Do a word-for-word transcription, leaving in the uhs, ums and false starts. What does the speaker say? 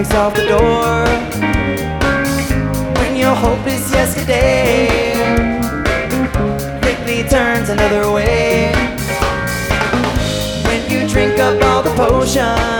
breaks off the door. When your hope is yesterday quickly turns another way. When you drink up all the potions